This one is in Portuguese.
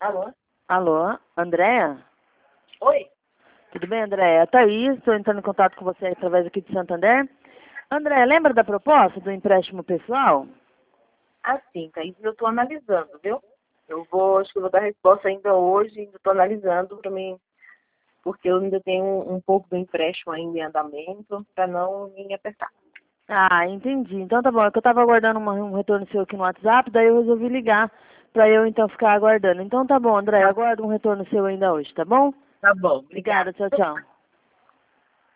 Alô? Alô, Andréa? Oi? Tudo bem, Andréa? Thaís, estou entrando em contato com você através aqui de Santander. Andréa, lembra da proposta do empréstimo pessoal? Assim, Thaís, eu estou analisando, viu? Acho que eu vou dar resposta ainda hoje, ainda estou analisando para mim, porque eu ainda tenho um pouco do empréstimo ainda em andamento, para não me apertar. Ah, entendi. Então tá bom, é que eu estava aguardando um retorno seu aqui no WhatsApp, daí eu resolvi ligar para eu então ficar aguardando. Então tá bom, Andréa, aguardo um retorno seu ainda hoje, tá bom? Tá bom, obrigada. Obrigada, tchau, tchau.